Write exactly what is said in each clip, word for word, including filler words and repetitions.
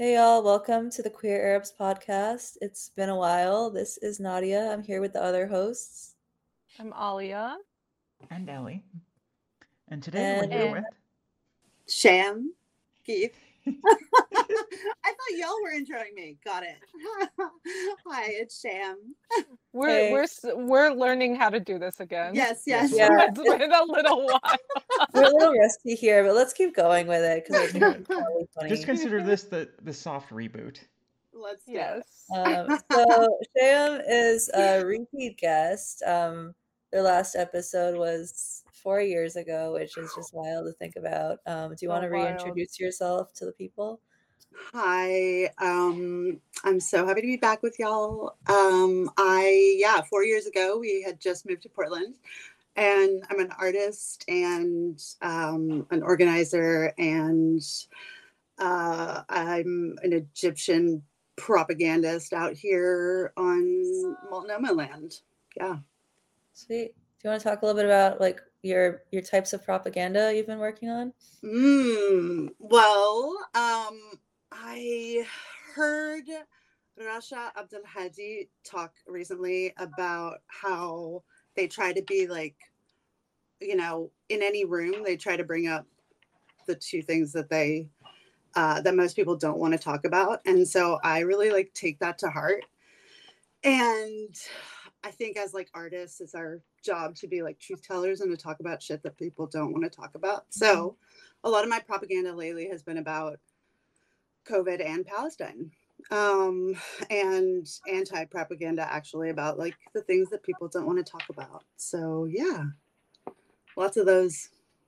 Hey y'all, welcome to the Queer Arabs podcast. It's been a while. This is Nadia. I'm here with the other hosts. I'm Alia. And Ellie. And today we're And here we with Sham, Keith. I thought y'all were introing me. Got it. Hi, it's Sham. We're Hey. we're s- we're learning how to do this again. Yes, yes. Yeah. It's been a little while. we're a little rusty here, but let's keep going with it because I think it's probably funny. just consider this the, the soft reboot. Let's do Yes. Um, so Sham is a repeat guest. Um, their last episode was four years ago, which is just wild to think about. Um, do you So want to wild. reintroduce yourself to the people? Hi. Um, I'm so happy to be back with y'all. Um, I yeah, four years ago we had just moved to Portland, and I'm an artist and um, an organizer, and uh, I'm an Egyptian propagandist out here on Multnomah land. Yeah. Sweet. Do you want to talk a little bit about like your your types of propaganda you've been working on? Mm, well, um, I heard Rasha Abdul Hadi talk recently about how they try to be like, you know, in any room, they try to bring up the two things that they, uh, that most people don't want to talk about. And so I really like take that to heart. And I think as like artists, it's our job to be like truth tellers and to talk about shit that people don't want to talk about. So a lot of my propaganda lately has been about COVID and Palestine, um, and anti-propaganda actually about like the things that people don't want to talk about. So yeah, lots of those.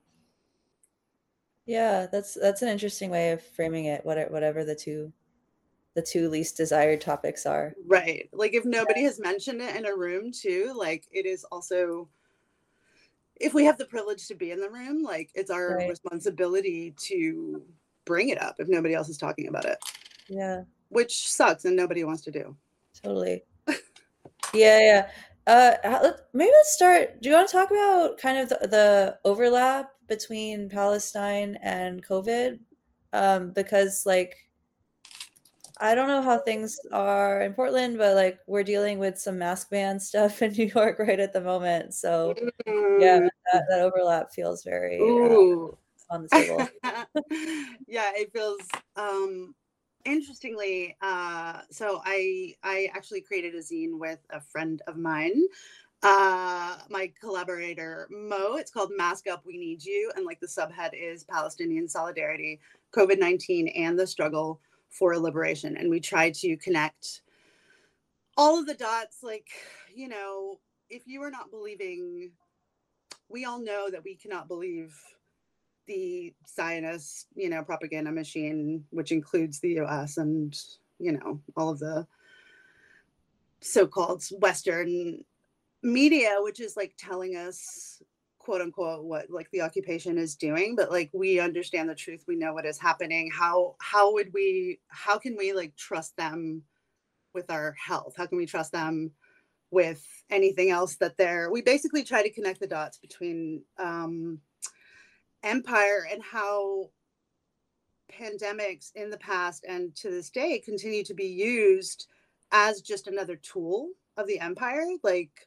Yeah, that's that's an interesting way of framing it. What whatever the two the two least desired topics are. Right. Like if nobody has mentioned it in a room too, like it is also, if we have the privilege to be in the room, like it's our Right. responsibility to bring it up if nobody else is talking about it. Yeah, Which sucks and nobody wants to do. totally. Yeah, yeah. Uh, how- let- maybe let's start. Do you want to talk about kind of the, the overlap between Palestine and COVID? Um, because like I don't know how things are in Portland, but like we're dealing with some mask ban stuff in New York right at the moment. So yeah, that, that overlap feels very uh, Ooh. on the table. Yeah, it feels um interestingly, uh so I I actually created a zine with a friend of mine, uh my collaborator Mo. It's called Mask Up We Need You, and like the subhead is Palestinian Solidarity, COVID nineteen and the Struggle for Liberation. And we try to connect all of the dots, like, you know, if you are not believing, we all know that we cannot believe the Zionist, you know, propaganda machine, which includes the U S and, you know, all of the so-called Western media, which is like telling us, quote unquote, what like the occupation is doing. But like we understand the truth, we know what is happening. How how would we how can we like trust them with our health? How can we trust them with anything else that they're we basically try to connect the dots between um empire and how pandemics in the past and to this day continue to be used as just another tool of the empire. Like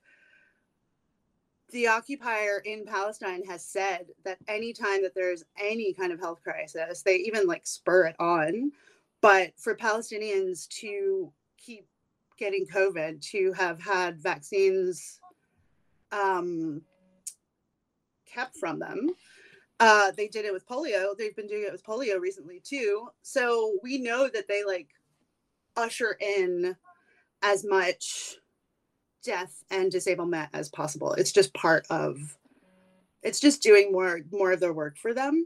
the occupier in Palestine has said that anytime that there's any kind of health crisis, they even like spur it on. But for Palestinians to keep getting COVID, to have had vaccines um, kept from them, Uh, they did it with polio. They've been doing it with polio recently too. So we know that they like usher in as much death and disablement as possible. It's just part of, it's just doing more, more of their work for them.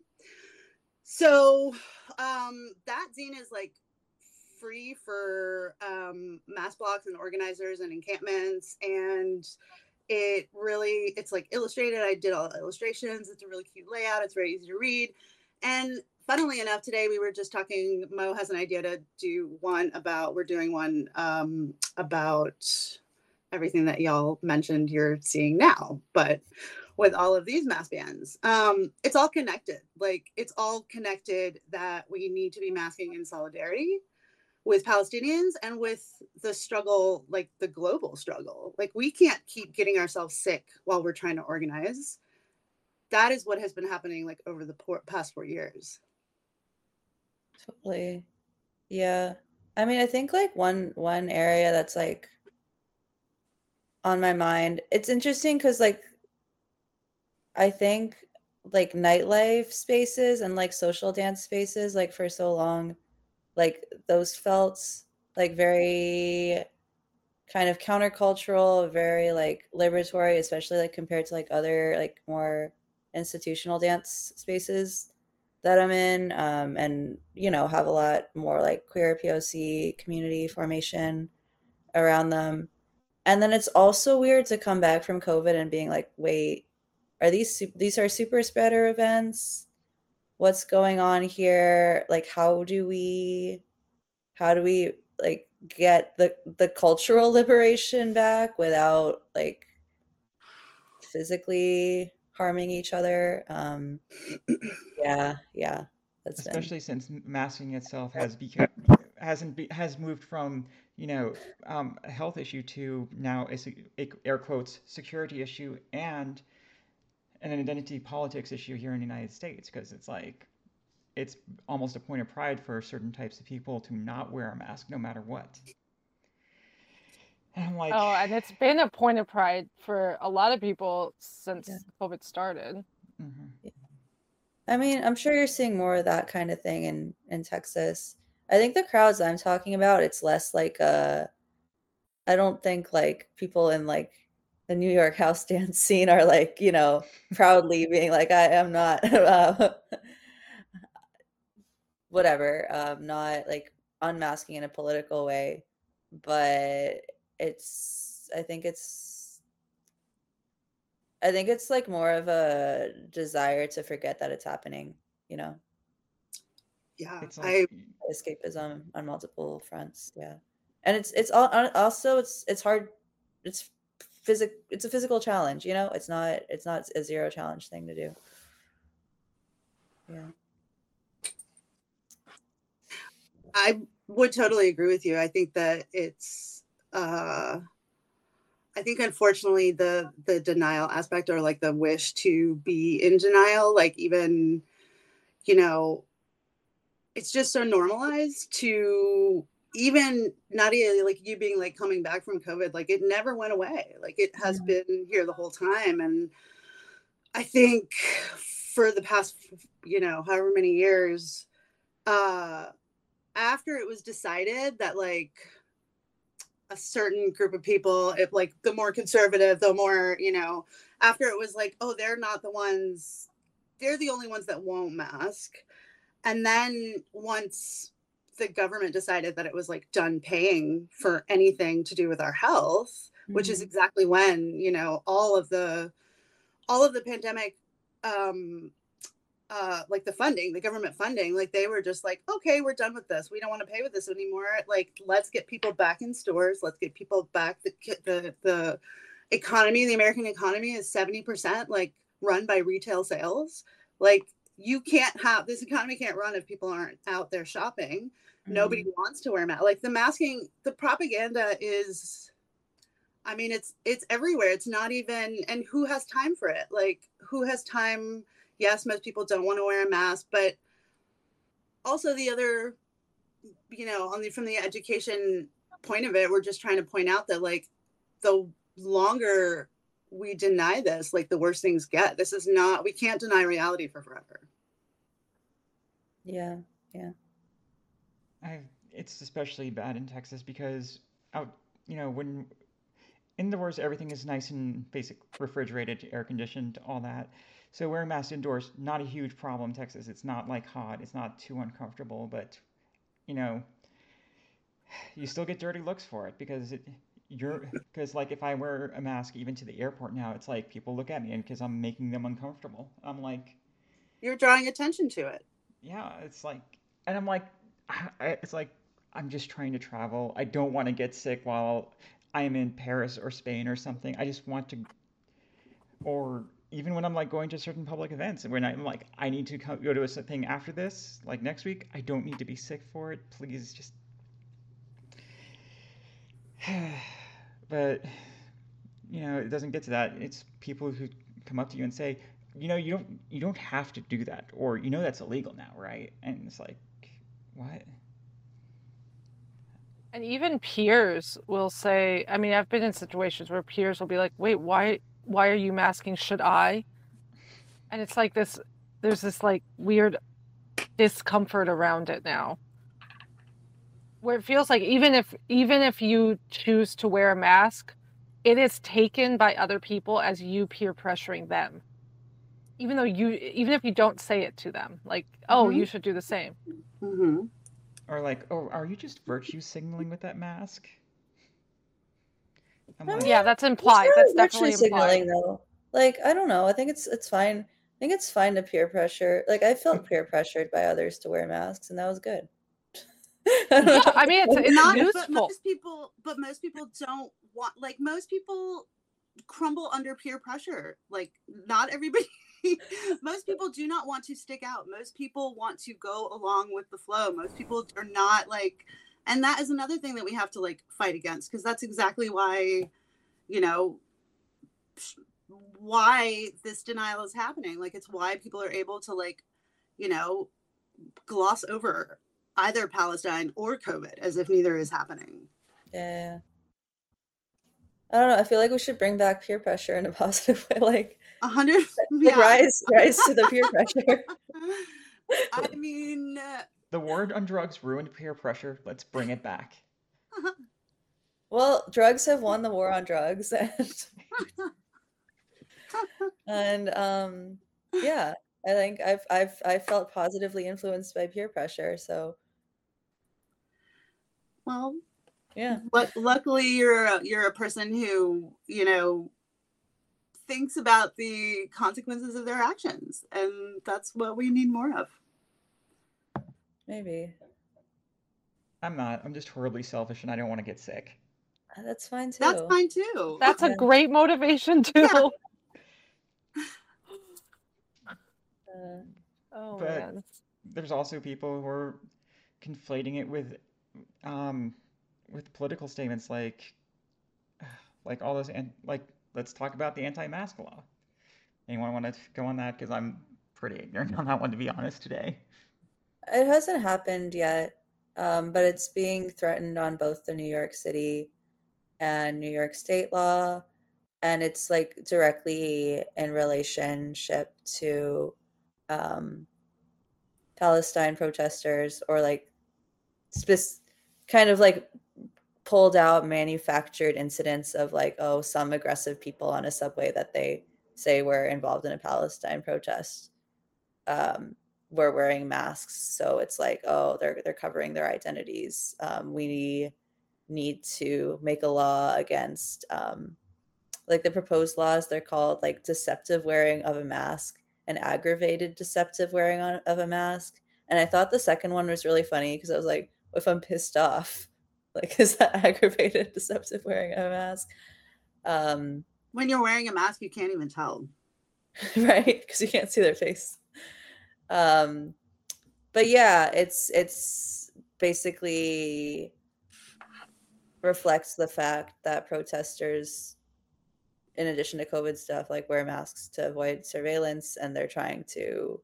So um, that zine is like free for um, mass blocks and organizers and encampments. And it really, it's like illustrated. I did all the illustrations. It's a really cute layout. It's very easy to read. And funnily enough, today we were just talking, Mo has an idea to do one about, we're doing one um, about everything that y'all mentioned you're seeing now, but with all of these mask bans, um, it's all connected. Like it's all connected that we need to be masking in solidarity. with Palestinians and with the struggle, like the global struggle. Like we can't keep getting ourselves sick while we're trying to organize. That is what has been happening like over the por- past four years. Totally. Yeah. I mean, I think like one one area that's like on my mind. It's interesting because like I think like nightlife spaces and like social dance spaces like for so long, like those felt like very kind of countercultural, very like liberatory, especially like compared to like other like more institutional dance spaces that I'm in, um, and you know have a lot more like queer P O C community formation around them. And then it's also weird to come back from COVID and being like, wait, are these su- these are super spreader events? What's going on here? Like, how do we how do we like get the the cultural liberation back without like physically harming each other? Um, yeah, yeah, that's been Especially since m- masking itself has become hasn't be, has moved from, you know, um, a health issue to now a, se- a air quotes security issue and an identity politics issue here in the United States, because it's like it's almost a point of pride for certain types of people to not wear a mask no matter what. And I'm like, Oh, and it's been a point of pride for a lot of people yeah. since COVID started. mhm. I mean, I'm sure you're seeing more of that kind of thing in in Texas. I think the crowds I'm talking about, it's less like uh I don't think like people in like the New York house dance scene are like, you know, proudly being like, I am not uh, whatever, um, not like unmasking in a political way, but it's I think it's I think it's like more of a desire to forget that it's happening, you know, Yeah, It's like I escapism on multiple fronts, yeah. And it's it's all also it's it's hard it's physic it's a physical challenge, you know? It's not it's not a zero challenge thing to do. Yeah. I would totally agree with you. I think that it's uh I think unfortunately the the denial aspect, or like the wish to be in denial, like even, you know, it's just so normalized to even not even like you being like coming back from COVID, like it never went away. Like it has Mhm. been here the whole time. And I think for the past, you know, however many years, uh, after it was decided that like a certain group of people, if like the more conservative, the more, you know, after it was like, oh, they're not the ones, they're the only ones that won't mask. And then once the government decided that it was like done paying for anything to do with our health, which is Mhm. exactly when, you know, all of the all of the pandemic um uh like the funding, the government funding, like they were just like, okay, we're done with this, we don't want to pay with this anymore, like let's get people back in stores, let's get people back. The the the economy, the American economy is seventy percent like run by retail sales. Like you can't have this economy can't run if people aren't out there shopping. Nobody Mhm. wants to wear masks. Like the masking, the propaganda is, I mean, it's it's everywhere. It's not even, and who has time for it? Like who has time? Yes, most people don't want to wear a mask, but also the other, you know, on the from the education point of it, we're just trying to point out that like the longer we deny this, like the worse things get. This is not, we can't deny reality for forever. Yeah. Yeah. I it's especially bad in Texas because out, you know, when indoors everything is nice and basic, refrigerated, air conditioned, all that. So wearing masks indoors, not a huge problem in Texas. It's not like hot, it's not too uncomfortable, but you know, you still get dirty looks for it because it you're because like if I wear a mask even to the airport now, it's like people look at me and because I'm making them uncomfortable. I'm like, You're drawing attention to it. yeah, it's like, and I'm like, I, it's like I'm just trying to travel. I don't want to get sick while I am in Paris or Spain or something. I just want to, or even when I'm like going to certain public events, when I'm like, I need to co- go to a thing after this, like next week. I don't need to be sick for it. Please just But you know, it doesn't get to that. It's people who come up to you and say, you know, you don't you don't have to do that, or you know that's illegal now, right? And it's like, what? And even peers will say, I mean, I've been in situations where peers will be like, wait, why why are you masking? Should I? And it's like this, there's this like weird discomfort around it now. Where it feels like even if even if you choose to wear a mask, it is taken by other people as you peer pressuring them. Even though you even if you don't say it to them, like, oh, Mhm. you should do the same. Mm-hmm. Or like, oh, are you just virtue signaling with that mask? I'm I like, mean, Yeah, that's it's implied. not That's virtue definitely implied. signaling though. Like, I don't know. I think it's it's fine. I think it's fine to peer pressure. Like, I felt peer pressured by others to wear masks, and that was good. I don't know. Yeah, I mean, it's it's Not, but useful. most people, but most people don't want. Like most people crumble under peer pressure. Like not everybody. Most people do not want to stick out. Most people want to go along with the flow. Most people are not like, and that is another thing that we have to like fight against, because that's exactly why, you know, why this denial is happening. Like it's why people are able to like, you know, gloss over either Palestine or COVID as if neither is happening. Yeah. I don't know. I feel like we should bring back peer pressure in a positive way. Like, A hundred, like yeah. rise, rise to the peer pressure. I mean, uh, the war on drugs ruined peer pressure. Let's bring it back. Well, drugs have won the war on drugs, and and um, yeah, I think I've I've I felt positively influenced by peer pressure. So well, yeah, Lu- luckily you're a, you're a person who, you know, thinks about the consequences of their actions, and that's what we need more of. maybe I'm not. I'm just horribly selfish, and I don't want to get sick. Uh, that's fine too. That's fine too. That's a Yeah. great motivation too. Yeah. Uh, Oh But man. there's also people who are conflating it with, um, with political statements like, like all those, and like, let's talk about the anti-mask law. Anyone want to go on that? Because I'm pretty ignorant on that one, to be honest, today. it hasn't happened yet, um, but it's being threatened on both the New York City and New York State law, and it's like directly in relationship to um, Palestine protesters, or like spec- kind of like pulled out manufactured incidents of like, oh, some aggressive people on a subway that they say were involved in a Palestine protest um, were wearing masks. So it's like, oh, they're they're covering their identities. Um, we need to make a law against um, like the proposed laws. They're called like deceptive wearing of a mask and aggravated deceptive wearing on, of a mask. And I thought the second one was really funny because I was like, if I'm pissed off, like, is that aggravated deceptive wearing of a mask? Um, When you're wearing a mask, you can't even tell. right? Because you can't see their face. Um, but yeah, it's it's basically reflects the fact that protesters, in addition to COVID stuff, like wear masks to avoid surveillance, and they're trying to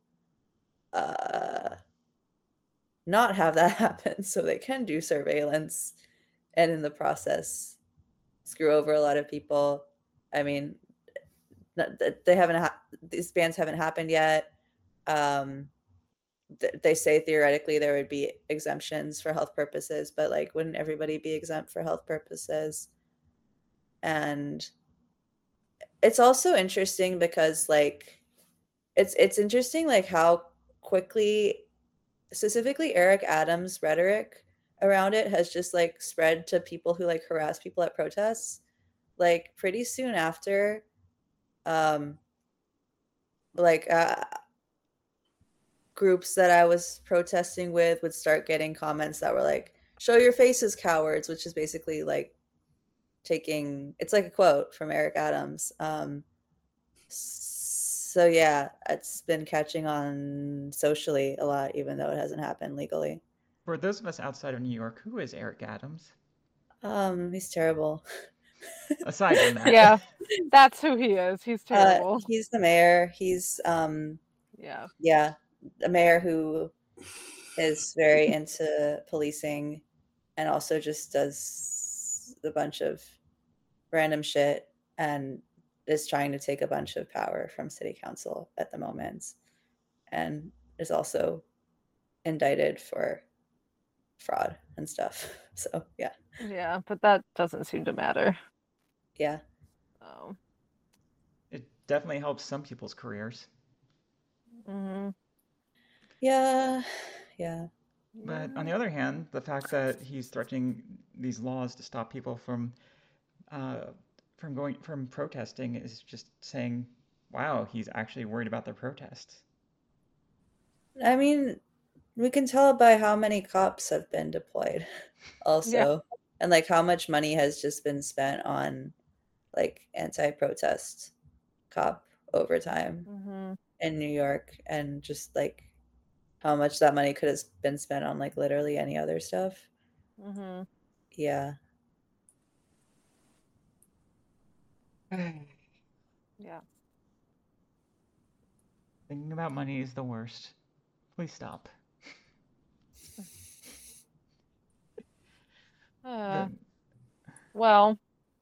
uh, not have that happen so they can do surveillance, and in the process screw over a lot of people. I mean, they haven't ha- these bans haven't happened yet. Um, th- they say theoretically there would be exemptions for health purposes, but like, wouldn't everybody be exempt for health purposes? And it's also interesting because like it's it's interesting like how quickly specifically Eric Adams' rhetoric around it has just like spread to people who like harass people at protests. Like pretty soon after, um, like uh, groups that I was protesting with would start getting comments that were like, "Show your faces, cowards," which is basically like taking it's like a quote from Eric Adams. Um, so yeah, it's been catching on socially a lot, even though it hasn't happened legally. For those of us outside of New York, who is Eric Adams? Um, he's terrible. Aside from that. Yeah, that's who he is. He's Uh, terrible. he's the mayor. He's um, Yeah. yeah, a mayor who is very into policing and also just does a bunch of random shit and is trying to take a bunch of power from city council at the moment and is also indicted for fraud and stuff. So yeah. Yeah, but that doesn't seem to matter. Yeah. Oh. It definitely helps some people's careers. Mm-hmm. Yeah. Yeah. But on the other hand, the fact that he's threatening these laws to stop people from uh, from going from protesting is just saying, wow, he's actually worried about their protests. I mean, we can tell by how many cops have been deployed also. Yeah. And like how much money has just been spent on like anti-protest cop overtime Mm-hmm. in New York, and just like how much that money could have been spent on like literally any other stuff. Mm-hmm. Yeah. Yeah. Thinking about money is the worst. Please stop. Uh, But well,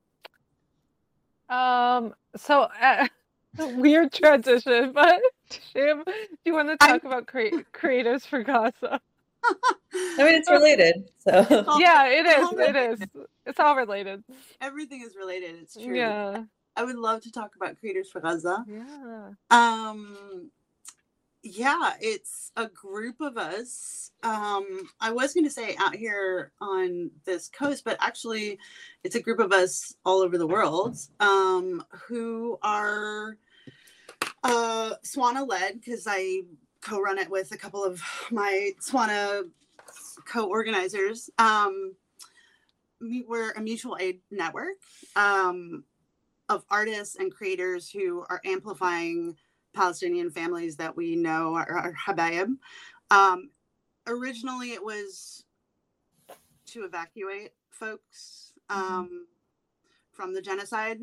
um, so uh, weird transition, but Sham, do you want to I'm- talk about crea- creators for Gaza? I mean, it's related. So all- Yeah, it is. all It is. It's all related. Everything is related. It's true. Yeah. I would love to talk about Creators for Gaza. Yeah. Um, yeah, it's a group of us. Um, I was going to say out here on this coast, but actually, it's a group of us all over the world um, who are uh, Swana led, because I co-run it with a couple of my Swana co-organizers. Um, we're a mutual aid network um, of artists and creators who are amplifying Palestinian families that we know are, are Habayib. Um, originally, it was to evacuate folks um, mm-hmm. from the genocide.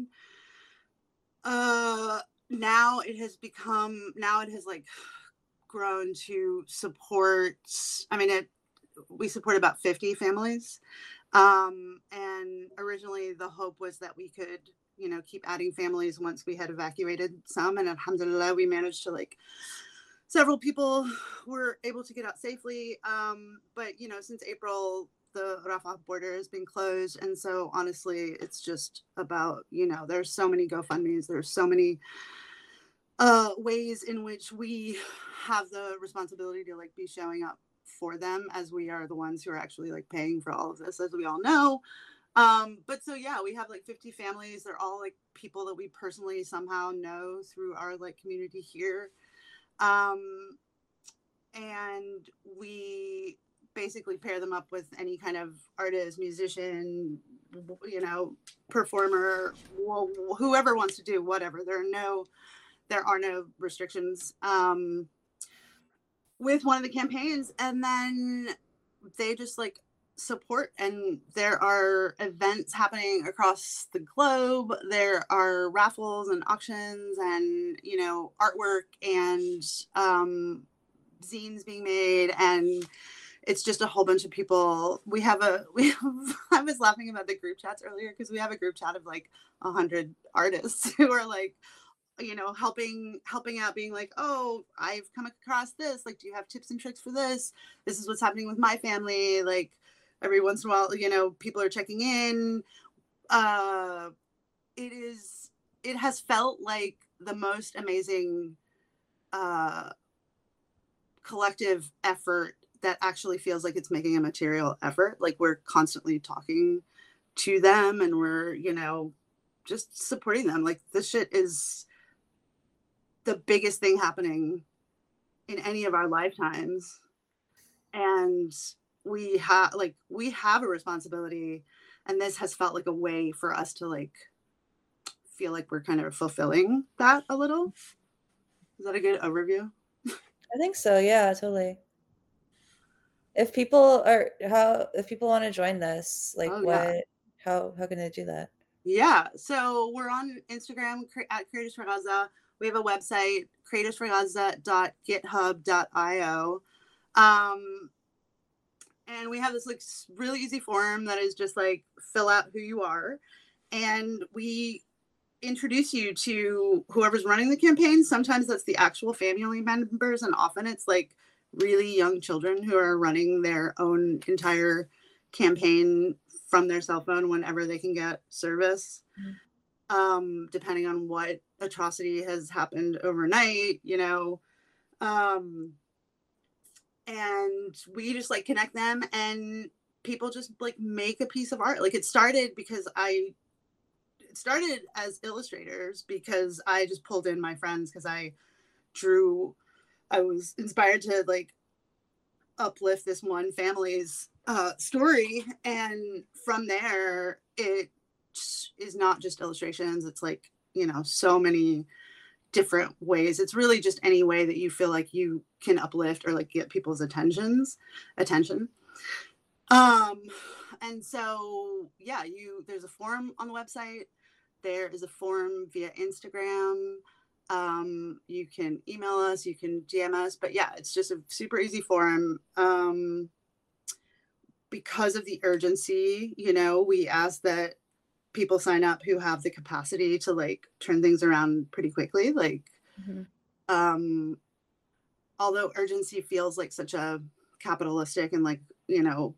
Uh, now it has become, now it has like grown to support, I mean, it, we support about fifty families. Um, and originally the hope was that we could, you know, keep adding families once we had evacuated some, and alhamdulillah, we managed to like, several people were able to get out safely. Um, but, you know, since April, the Rafah border has been closed. And so honestly, it's just about, you know, there's so many GoFundMes, there's so many uh, ways in which we have the responsibility to like be showing up for them, as we are the ones who are actually like paying for all of this, as we all know. Um, but so, yeah, we have like fifty families. They're all like people that we personally somehow know through our like community here. Um, and we basically pair them up with any kind of artist, musician, you know, performer, wh- whoever wants to do whatever. There are no, there are no restrictions. Um, with one of the campaigns, and then they just like support, and there are events happening across the globe. There are raffles and auctions and, you know, artwork and um zines being made, and it's just a whole bunch of people. We have a we have, I was laughing about the group chats earlier because we have a group chat of like a hundred artists who are like, you know, helping helping out, being like, oh, I've come across this, like, do you have tips and tricks for this? This is what's happening with my family. Like, every once in a while, you know, people are checking in. Uh it is it has felt like the most amazing uh collective effort that actually feels like it's making a material effort. Like, we're constantly talking to them, and we're, you know, just supporting them. Like, this shit is the biggest thing happening in any of our lifetimes, and we have like we have a responsibility, and this has felt like a way for us to like feel like we're kind of fulfilling that a little. Is that a good overview? I think so. Yeah, totally. If people are how if people want to join this, like, Oh, what yeah. How how can they do that? Yeah, so we're on Instagram cre- at Creators for Gaza. We have a website, creators for gaza dot github dot io. Um, and we have this like really easy form that is just like fill out who you are, and we introduce you to whoever's running the campaign. Sometimes that's the actual family members, and often it's like really young children who are running their own entire campaign from their cell phone whenever they can get service. Mm-hmm. Um, depending on what atrocity has happened overnight, you know. Um, and we just like connect them, and people just like make a piece of art. Like it started because I it started as illustrators because I just pulled in my friends because I drew. I was inspired to like uplift this one family's uh, story, and from there it is not just illustrations. It's like, you know, so many different ways. It's really just any way that you feel like you can uplift or like get people's attentions attention. Um, and so yeah, you there's a forum on the website. There is a forum via Instagram. Um, you can email us, you can D M us, but yeah, it's just a super easy forum. Um, because of the urgency, you know, we ask that people sign up who have the capacity to like turn things around pretty quickly. Like, mm-hmm. um, although urgency feels like such a capitalistic and like, you know,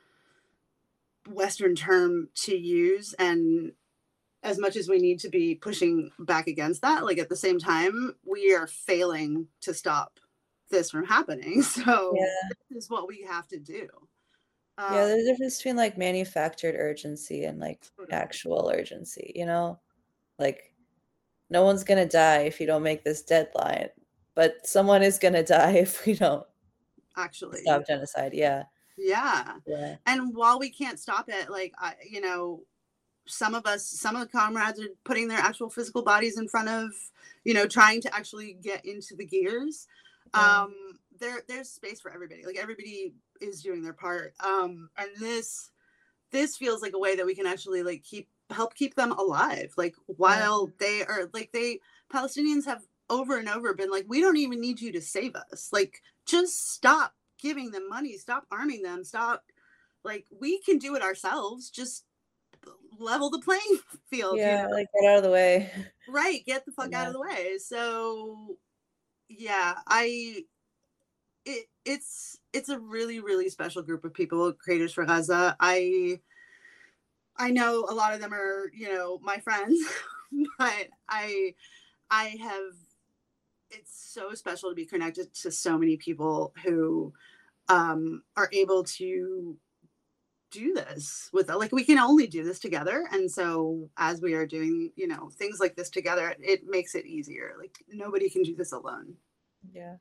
Western term to use, and as much as we need to be pushing back against that, like at the same time, we are failing to stop this from happening. So yeah. This is what we have to do. Um, yeah, there's a difference between like manufactured urgency and like totally. actual urgency, you know? Like no one's gonna die if you don't make this deadline, but someone is gonna die if we don't actually stop genocide. Yeah. Yeah. Yeah. And while we can't stop it, like, I, you know, some of us, some of the comrades are putting their actual physical bodies in front of, you know, trying to actually get into the gears. Yeah. Um, there, there's space for everybody. Like everybody is doing their part. Um, and this, this feels like a way that we can actually like keep, help keep them alive. Like while yeah. they are like, they, Palestinians have over and over been like, we don't even need you to save us. Like, just stop giving them money, stop arming them, stop, like, we can do it ourselves. Just level the playing field. Yeah, you know? Like get out of the way. Right, get the fuck yeah. out of the way. So yeah, I it it's it's a really, really special group of people, Creators for Gaza. I I know a lot of them are, you know, my friends, but I I have it's so special to be connected to so many people who um are able to do this with, like, we can only do this together. And so as we are doing, you know, things like this together, it makes it easier. Like nobody can do this alone. Yeah.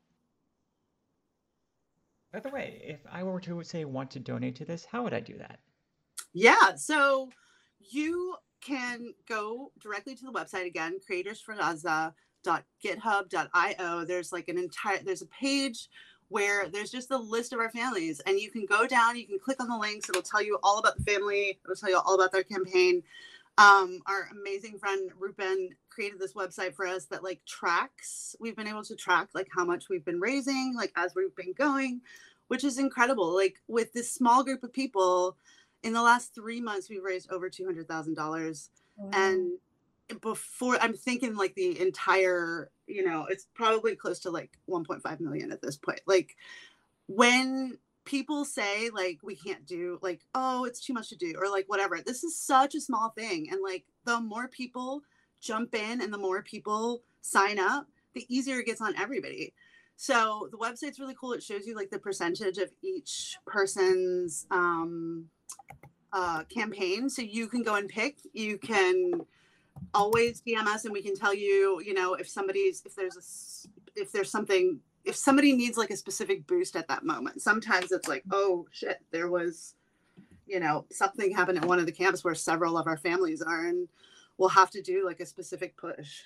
By the way, if I were to say want to donate to this, how would I do that? Yeah, so you can go directly to the website again, creators for gaza dot github dot io. There's like an entire there's a page where there's just the list of our families, and you can go down, you can click on the links. It'll tell you all about the family. It'll tell you all about their campaign. Um, our amazing friend Rupen created this website for us that like tracks, we've been able to track like how much we've been raising, like as we've been going, which is incredible. Like with this small group of people, in the last three months, we've raised over two hundred thousand dollars. Wow. And before, I'm thinking like the entire, you know, it's probably close to like one point five million at this point. Like when people say like, we can't do, like, oh, it's too much to do, or like whatever, this is such a small thing. And like the more people jump in and the more people sign up, the easier it gets on everybody. So the website's really cool. It shows you like the percentage of each person's um, uh, campaign. So you can go and pick, you can always D M us and we can tell you, you know, if somebody's, if there's a, if there's something, if somebody needs like a specific boost at that moment. Sometimes it's like, oh shit, there was, you know, something happened at one of the camps where several of our families are, and we'll have to do like a specific push.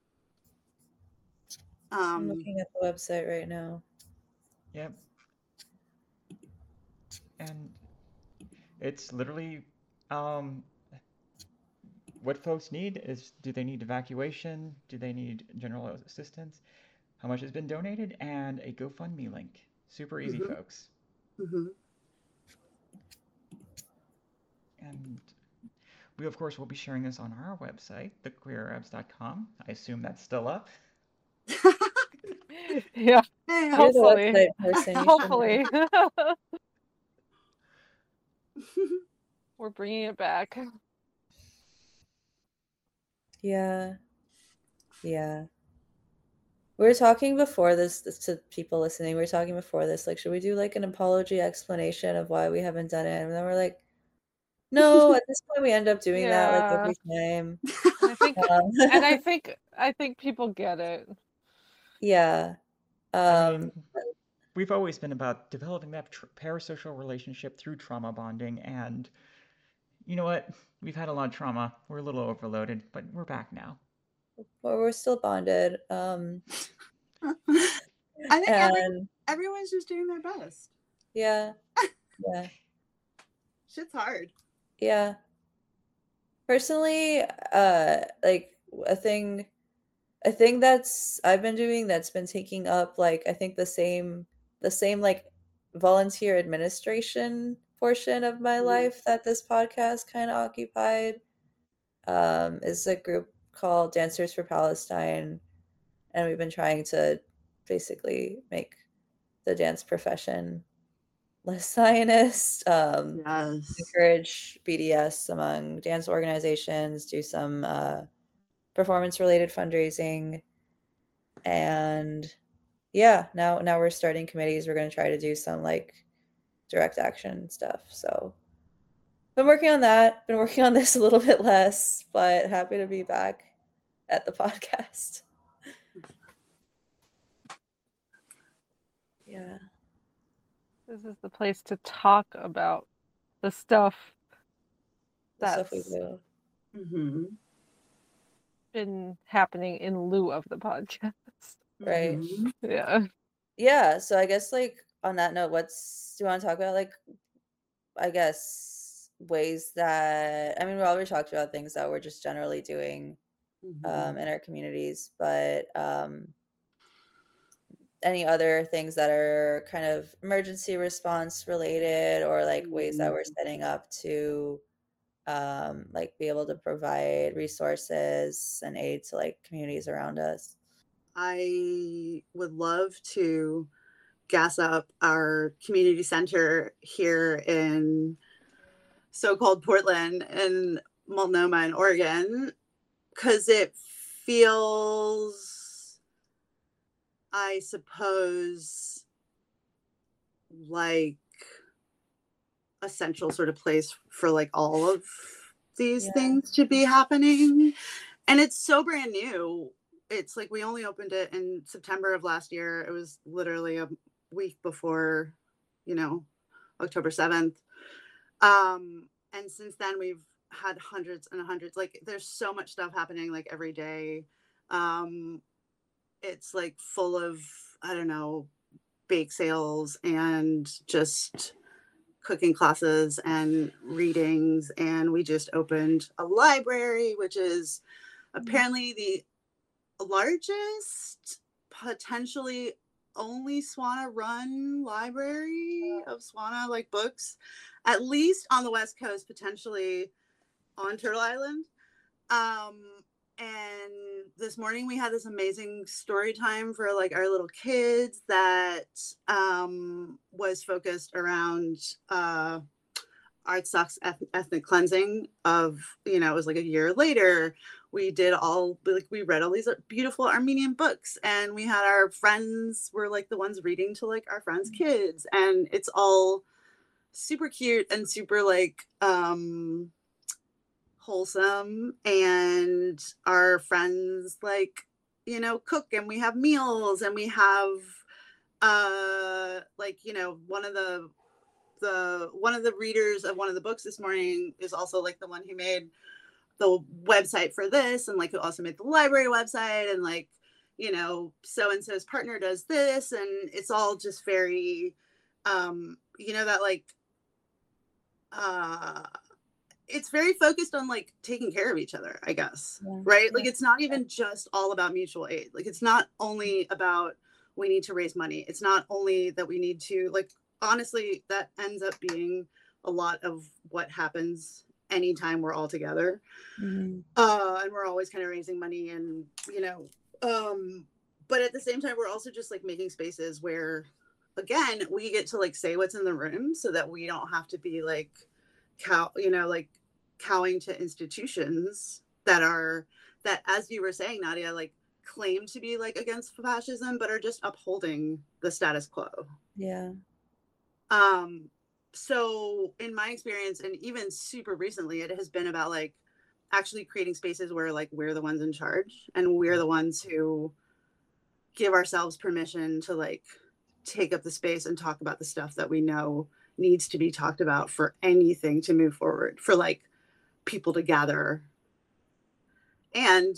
Um, I'm looking at the website right now. Yep. And it's literally, um, what folks need is, do they need evacuation? Do they need general assistance? How much has been donated? And a GoFundMe link. Super easy, Mhm. folks. Mhm. And we, of course, will be sharing this on our website, the queer arabs dot com. I assume that's still up. Yeah, Hey, You're the hopefully. website person. You should know. Hopefully. We're bringing it back. Yeah. Yeah. We were talking before this, this to people listening. We were talking before this, like, should we do like an apology explanation of why we haven't done it? And then we're like, no, at this point we end up doing that like Yeah. every time. And I think Um, and I think I think people get it. yeah. I Um, mean, we've always been about developing that tr- parasocial relationship through trauma bonding, and you know what? We've had a lot of trauma. We're a little overloaded, but we're back now. well, we're still bonded. Um, I think every, and everyone's just doing their best. yeah, yeah, Shit's hard. yeah. Personally, uh, like a thing, a thing that's I've been doing that's been taking up like I think the same, the same like volunteer administration portion of my Mhm. life that this podcast kind of occupied. Um, is a group called Dancers for Palestine, and we've been trying to basically make the dance profession less Zionist, um, Yes. encourage B D S among dance organizations, do some uh, performance-related fundraising, and yeah, now now we're starting committees. We're going to try to do some like direct action stuff. So, been working on that. Been working on this a little bit less, but happy to be back at the podcast. Yeah. This is the place to talk about the stuff The stuff we that's do. Mm-hmm. been happening in lieu of the podcast. Right. Mhm. Yeah. Yeah. So I guess like on that note, what's do you want to talk about like I guess ways that I mean we already talked about things that we're just generally doing Mhm. um in our communities, but um any other things that are kind of emergency response related or like ways that we're setting up to um like be able to provide resources and aid to like communities around us. I would love to gas up our community center here in so-called Portland and Multnomah in Oregon, because it feels, I suppose, like a central sort of place for like all of these Yeah. things to be happening. And it's so brand new. It's like we only opened it in September of last year. It was literally a week before, you know, October seventh. Um, and since then we've had hundreds and hundreds. Like there's so much stuff happening like every day. Um, it's like full of, I don't know, bake sales and just cooking classes and readings. And we just opened a library, which is apparently the largest, potentially only SWANA run library of SWANA like books, at least on the West Coast, potentially on Turtle Island. Um, and this morning we had this amazing story time for like our little kids that um, was focused around uh, Artsak's ethnic cleansing of, you know, it was like a year later. We did all, like, we read all these beautiful Armenian books, and we had our friends were like the ones reading to like our friends' kids. And it's all super cute and super like um, wholesome. And our friends like, you know, cook, and we have meals, and we have uh, like, you know, one of the the one of the readers of one of the books this morning is also like the one who made the website for this, and like who also made the library website, and like, you know, so and so's partner does this, and it's all just very um you know, that like uh it's very focused on like taking care of each other, I guess. Yeah. Right? Yeah. Like it's not even just all about mutual aid. Like it's not only about we need to raise money. It's not only that we need to, like, honestly, that ends up being a lot of what happens anytime we're all together. Mm-hmm. Uh, and we're always kind of raising money and, you know, um, but at the same time, we're also just like making spaces where, again, we get to like say what's in the room so that we don't have to be like cow, you know, like cowing to institutions that are, that, as you were saying, Nadia, like claim to be like against fascism, but are just upholding the status quo. Yeah. Um, so in my experience, and even super recently, it has been about like actually creating spaces where like we're the ones in charge and we're the ones who give ourselves permission to like take up the space and talk about the stuff that we know needs to be talked about for anything to move forward, for like people to gather. And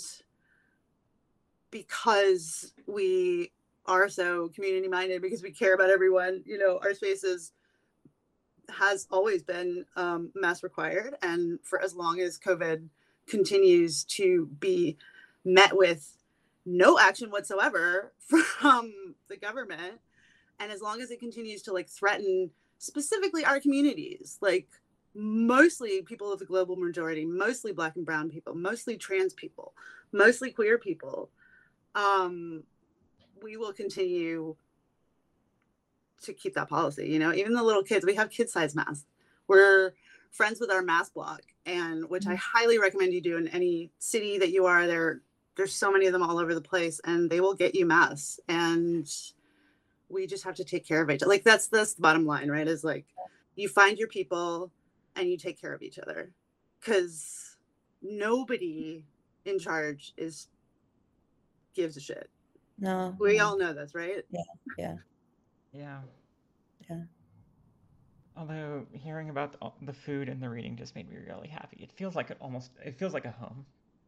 because we are so community minded, because we care about everyone, you know, our spaces has always been um, mask required. And for as long as COVID continues to be met with no action whatsoever from the government, and as long as it continues to like threaten specifically our communities, like mostly people of the global majority, mostly Black and brown people, mostly trans people, mostly queer people, um, we will continue to keep that policy. You know, even the little kids, we have kid size masks. We're friends with our mask block, and which I highly recommend you do in any city that you are. There, there's so many of them all over the place, and they will get you masks. And we just have to take care of each other. Like that's that's the bottom line, right? Is like you find your people and you take care of each other, because nobody in charge is gives a shit. No. We no. all know this, right? Yeah. Yeah. Yeah. Yeah. Although hearing about the, the food and the reading just made me really happy. It feels like it almost. It feels like a home.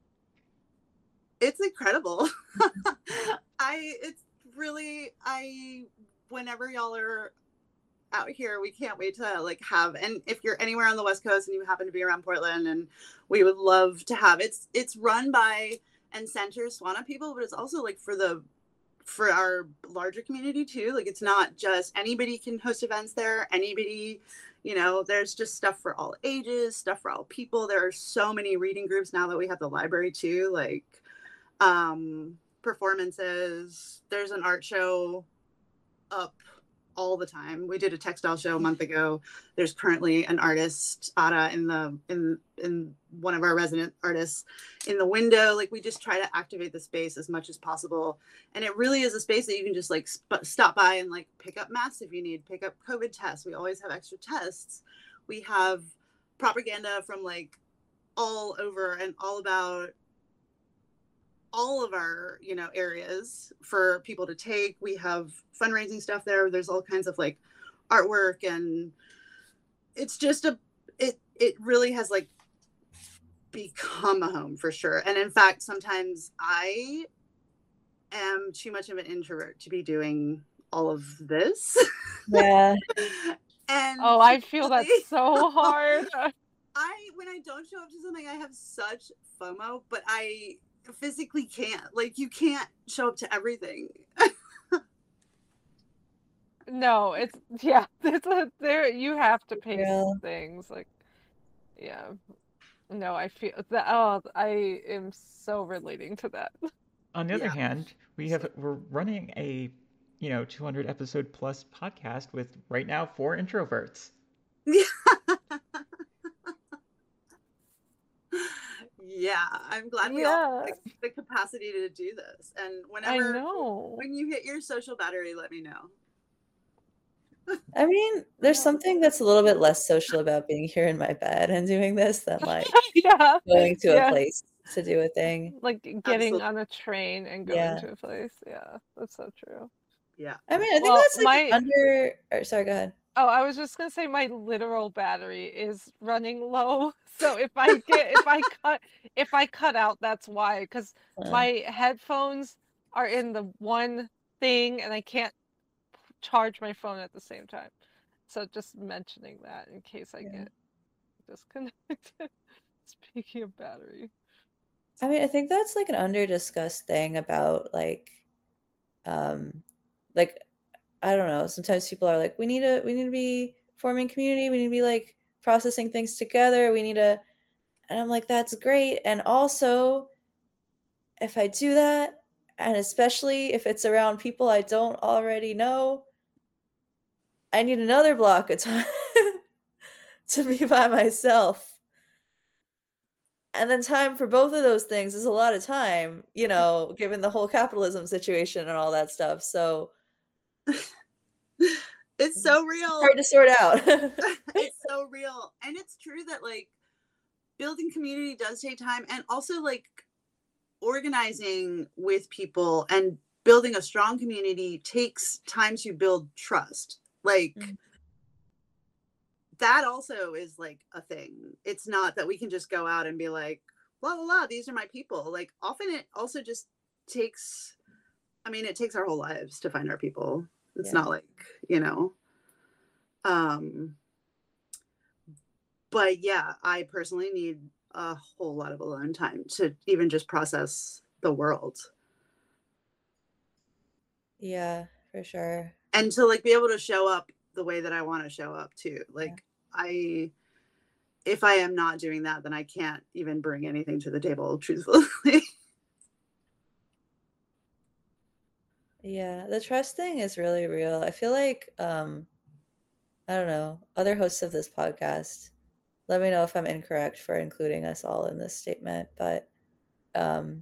It's incredible. I. It's really. I. Whenever y'all are out here, we can't wait to like have. And if you're anywhere on the West Coast and you happen to be around Portland, and we would love to have. It's. It's run by and centers SWANA people, but it's also like for the. for our larger community too. Like it's not just anybody can host events there. Anybody, you know, there's just stuff for all ages, stuff for all people. There are so many reading groups now that we have the library too, like um, performances. There's an art show up all the time. We did a textile show a month ago. There's currently an artist, Ada, in the in in one of our resident artists in the window. Like we just try to activate the space as much as possible, and it really is a space that you can just like sp- stop by and like pick up masks if you need, pick up COVID tests. We always have extra tests. We have propaganda from like all over and all about all of our, you know, areas for people to take. We have fundraising stuff there. There's all kinds of like artwork, and it's just a, it, it really has like become a home for sure. And in fact, sometimes I am too much of an introvert to be doing all of this. Yeah. And oh, I feel that so hard. I, when I don't show up to something, I have such FOMO, but I physically can't. Like you can't show up to everything. No, it's yeah, it's a, there you have to pace Yeah. things like yeah. No, I feel that oh I am so relating to that. On the other Yeah. hand, we have we're running a, you know, two hundred episode plus podcast with right now four introverts. Yeah, I'm glad we all Yeah. have like, the capacity to do this. And I whenever know. when you hit your social battery, let me know. I mean, there's Yeah. something that's a little bit less social about being here in my bed and doing this than like Yeah. going to Yeah. a place to do a thing. Like getting Absolutely. on a train and going Yeah. to a place. Yeah, that's so true. Yeah. I mean, I think Well, that's like my under. Or, sorry, go ahead. oh, I was just gonna say my literal battery is running low. So if I get if I cut if I cut out, that's why. Because Uh, my headphones are in the one thing, and I can't charge my phone at the same time. So just mentioning that in case I Yeah. get disconnected. Speaking of battery. I mean, I think that's like an under discussed thing about like um like I don't know, sometimes people are like, we need to we need to be forming community, we need to be like processing things together, we need to, and I'm like, that's great. And also, if I do that, and especially if it's around people I don't already know, I need another block of time to be by myself. And then time for both of those things is a lot of time, you know, given the whole capitalism situation and all that stuff. So It's so real. hard to sort out. It's so real. And it's true that like building community does take time, and also like organizing with people and building a strong community takes time to build trust. Like Mhm. that also is like a thing. It's not that we can just go out and be like, la la la, these are my people. Like often it also just takes, I mean, it takes our whole lives to find our people. It's Yeah. not like, you know. Um but yeah, I personally need a whole lot of alone time to even just process the world. Yeah, for sure. And to like be able to show up the way that I want to show up too. Like I if I am not doing that, then I can't even bring anything to the table, truthfully. Yeah, the trust thing is really real. I feel like um I don't know, other hosts of this podcast, let me know if I'm incorrect for including us all in this statement, but um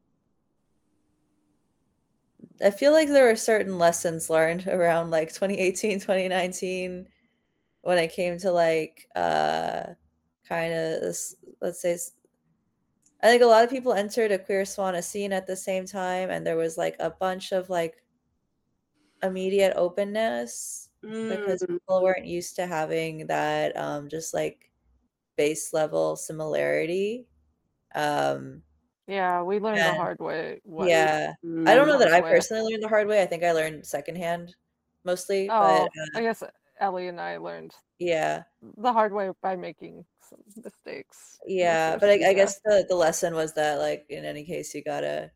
I feel like there were certain lessons learned around like twenty eighteen, twenty nineteen when it came to like uh kind of this, let's say s- I think a lot of people entered a queer swana scene at the same time, and there was like a bunch of like immediate openness because Mm, people weren't used to having that um just like base level similarity. Um Yeah, we learned the and hard way. What yeah, I don't the know mm, that hard I way. personally learned the hard way. I think I learned secondhand mostly, but Oh, uh, I guess Ellie and I learned yeah. the hard way by making some mistakes the Yeah, but first, I, I yeah. guess the the lesson was that like in any case you gotta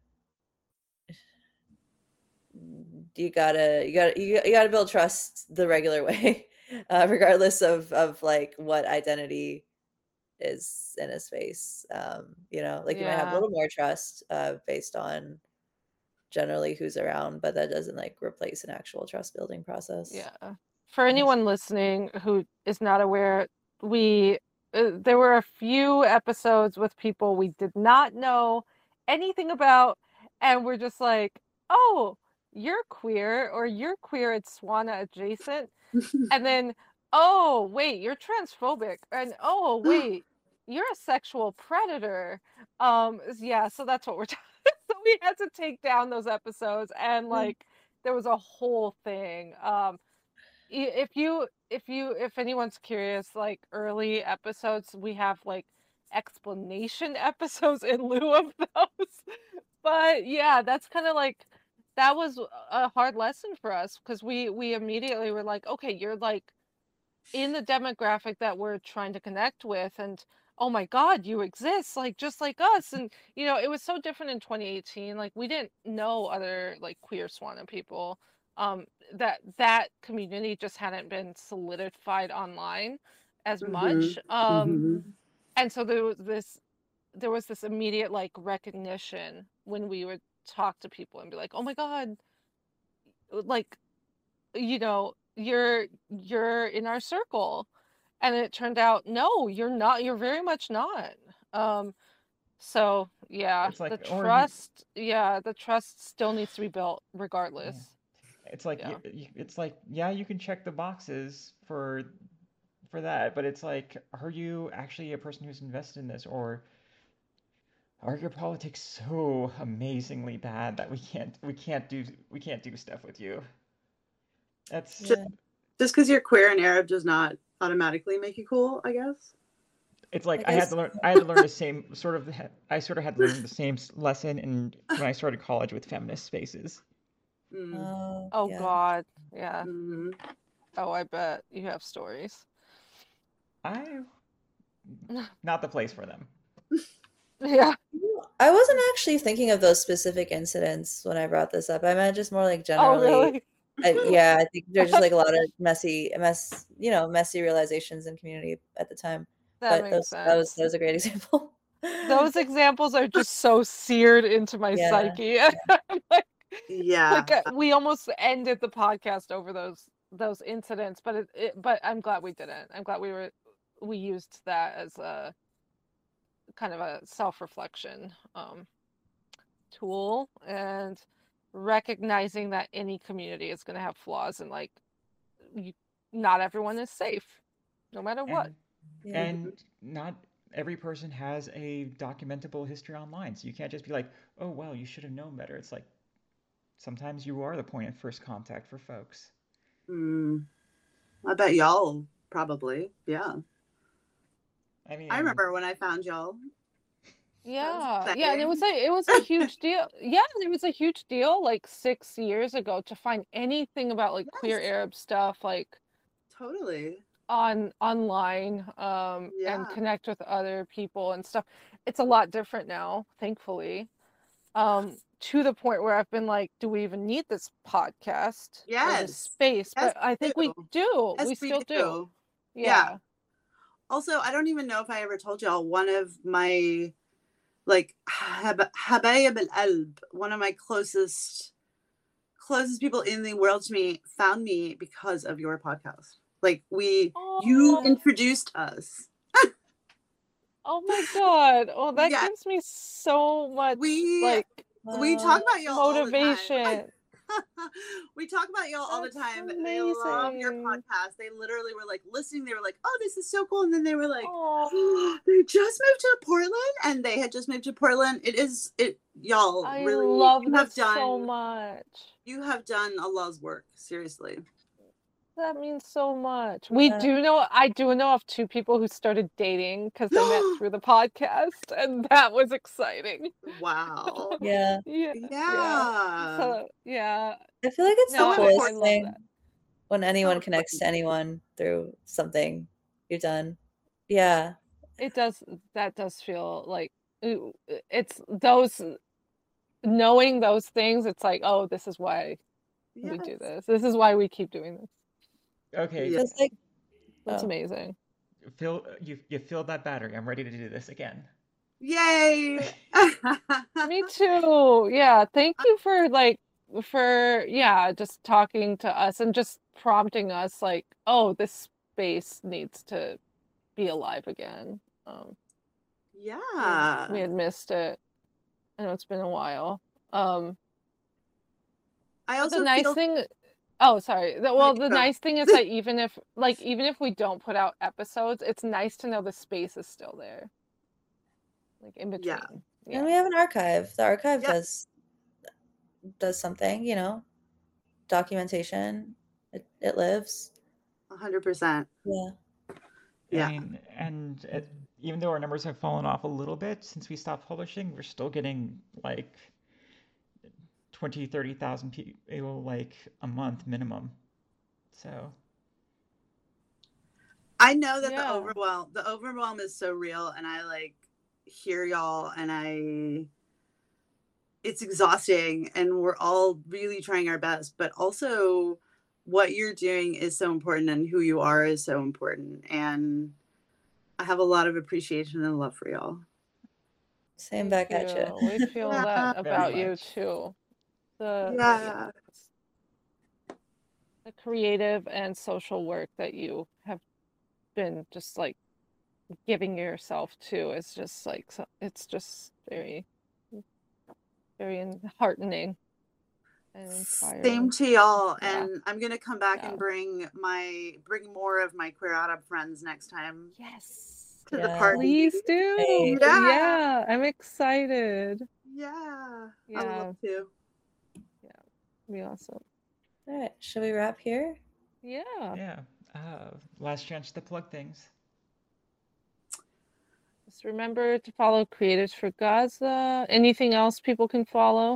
you gotta you gotta you, you gotta build trust the regular way, uh, regardless of of like what identity is in a space. Um, you know, like you might have a Yeah. little more trust uh, based on generally who's around, but that doesn't like replace an actual trust building process. Yeah. For anyone listening who is not aware, we uh, there were a few episodes with people we did not know anything about, and we're just like, "Oh, you're queer, or you're queer and Swana adjacent," and then, "Oh, wait, you're transphobic," and "Oh, wait, you're a sexual predator." Um, s- yeah, so that's what we're talking. So we had to take down those episodes, and like there was a whole thing. Um, i- if you if you if anyone's curious, like early episodes we have like explanation episodes in lieu of those. But yeah, that's kind of like that was a hard lesson for us because we we immediately were like, okay, you're like in the demographic that we're trying to connect with, and oh my god, you exist like just like us. And you know, it was so different in twenty eighteen. Like we didn't know other like queer Swana people. Um that that community just hadn't been solidified online as mhm, much. Um mhm. and so there was this there was this immediate like recognition when we would talk to people and be like, oh my god, like, you know, you're you're in our circle. And it turned out, no, you're not, you're very much not. Um, so yeah, It's the like, or you, trust, yeah, the trust still needs to be built yeah. regardless. It's like Yeah. y- y- it's like yeah, you can check the boxes for for that, but it's like, are you actually a person who's invested in this, or are your politics so amazingly bad that we can't we can't do we can't do stuff with you? That's Just Yeah. just because you're queer and Arab does not automatically make you cool, I guess. it's I like I had guess to learn I had to learn the same sort of I sort of had to learn the same s- lesson in when I started college with feminist spaces. Mm, oh Oh yeah. God. Yeah. mhm. Oh, I bet you have stories. I not the place for them. Yeah. I wasn't actually thinking of those specific incidents when I brought this up. I meant just more like Oh, generally. really? I, yeah, I think there's just like a lot of messy, mess, you know, messy realizations in community at the time. That But makes those, that was sense. that was a great example. Those examples are just so seared into my Yeah. psyche. I'm like, Yeah. like uh, we almost ended the podcast over those those incidents, but it, it but I'm glad we didn't. I'm glad we were we used that as a kind of a self-reflection um tool, and recognizing that any community is going to have flaws, and like you, not everyone is safe no matter what. And Yeah. and not every person has a documentable history online, so you can't just be like, oh well, you should have known better. It's like sometimes you are the point of first contact for folks. Mm, I bet y'all probably. Yeah. I mean, I remember when I found y'all. Yeah, yeah, and it exciting. was a it was a huge deal. Yeah, and it was a huge deal like six years ago to find anything about like queer Yes. Arab stuff like Totally. on online um and Yeah. connect with other people and stuff. It's a lot different now, thankfully. Um to the point where I've been like, do we even need this podcast or this Yes. space? Yes, But I think we do. do. Yes, We we still do. do. Yeah. Yeah. Also, I don't even know if I ever told y'all, one of my like hab- habayib al-alb, one of my closest closest people in the world to me found me because of your podcast. Like we you Oh, introduced us. oh my God. Oh, that Yeah. gives me so much We like we talk Wow. about y'all all the time. motivation. We talk about y'all all the That's time. They love your amazing. podcast. They literally were like listening. They were like, "Oh, this is so cool!" And then they were like, Oh, "They just moved to Portland," and they had just moved to Portland. It is it, y'all. I Really, love you that have done. so much. You have done Allah's work. Seriously. That means so much. We Yeah. do know, I do know of two people who started dating because they met through the podcast, and that was exciting. Wow. Yeah. Yeah, yeah. Yeah. So, yeah. I feel like it's No, the So I, I coolest love thing that. when anyone So connects to important. anyone through something you've done. Yeah. It does, that does feel like ooh, it's those, knowing those things, it's like, oh, this is why we do Yes. this. This is why we keep doing this. okay, Yeah. It's like That's oh. amazing. fill you you filled that battery. I'm ready to do this again. Yay. Me too. Yeah. Thank you for like for yeah, just talking to us and just prompting us like, oh, this space needs to be alive again. Um we had, Yeah. we had missed it. I know it's been a while. Um I but the also nice feel thing oh sorry. The, well the go. nice thing is that even if like even if we don't put out episodes, it's nice to know the space is still there. Like in between. Yeah. Yeah. And we have an archive. The archive Yep. does does something, you know, documentation. It it lives. A hundred percent. Yeah. Yeah. I mean, and it, even though our numbers have fallen off a little bit since we stopped publishing, we're still getting like twenty, thirty thousand people like a month minimum. So I know that the Yeah. overwhelm the overwhelm is so real, and I like hear y'all, and I it's exhausting, and we're all really trying our best, but also what you're doing is so important, and who you are is so important, and I have a lot of appreciation and love for y'all. Same Thank back at you. you. We feel Yeah. that very about you much. too. The Yeah. the creative and social work that you have been just like giving yourself to is just like so, it's just very very heartening and Same inspiring. to y'all, Yeah. and I'm gonna come back Yeah. and bring my bring more of my queer Arab friends next time Yes. to the Yeah. party. Please do. Hey. Yeah. Yeah, I'm excited. Yeah, I would Yeah, love to. be awesome. All right. Should we wrap here? Yeah. yeah, uh, last chance to plug things. Just remember to follow Creatives for Gaza. Anything else people can follow?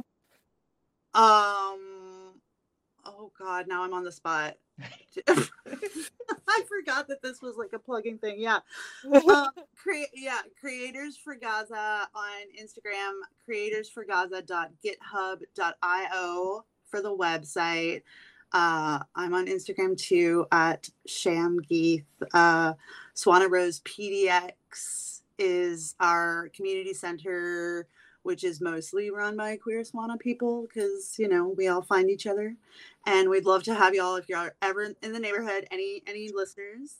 Um. Oh God, now I'm on the spot. I forgot. forgot that this was like a plugging thing. Yeah. Um, crea- yeah, Creators for Gaza on Instagram, creators for gaza dot github dot io for the website. Uh, I'm on Instagram too at Shamgeeth. Uh, Swana Rose P D X is our community center, which is mostly run by queer Swana people because, you know, we all find each other. And we'd love to have y'all if you're ever in the neighborhood, any any listeners.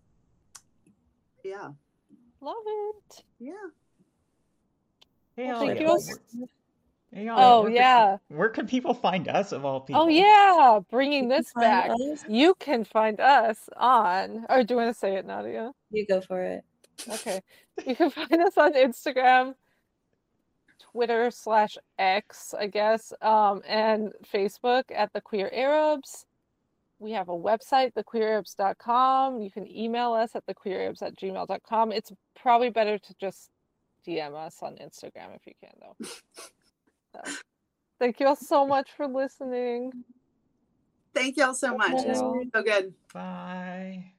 Yeah. Love it. Yeah. Hey, Well, thank Alia, you all. where- hey, Alia, Oh, where could- yeah. where could people find us of all people? Oh, yeah. Bringing this Find back. us? You can find us on, or do you want to say it, Nadia? You go for it. Okay. You can find us on Instagram, Twitter slash X, I guess, um, and Facebook at The Queer Arabs. We have a website, the queer arabs dot com. You can email us at the queer arabs at gmail dot com. It's probably better to just D M us on Instagram if you can, though. So, thank you all so much for listening. Thank y'all so much. Thank It's you. so good. Bye.